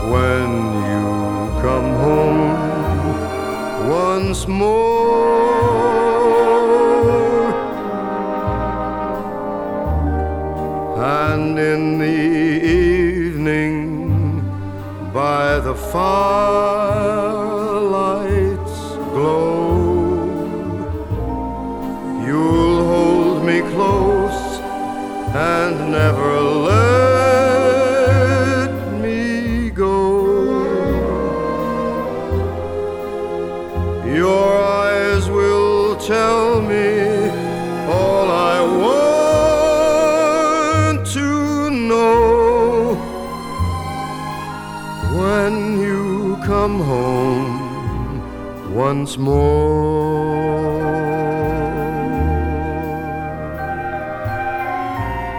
when you come home once more. And in the evening by the firelight's glow, you'll hold me close and never let me go. Your eyes will tell me all I want to know. When you come home once more.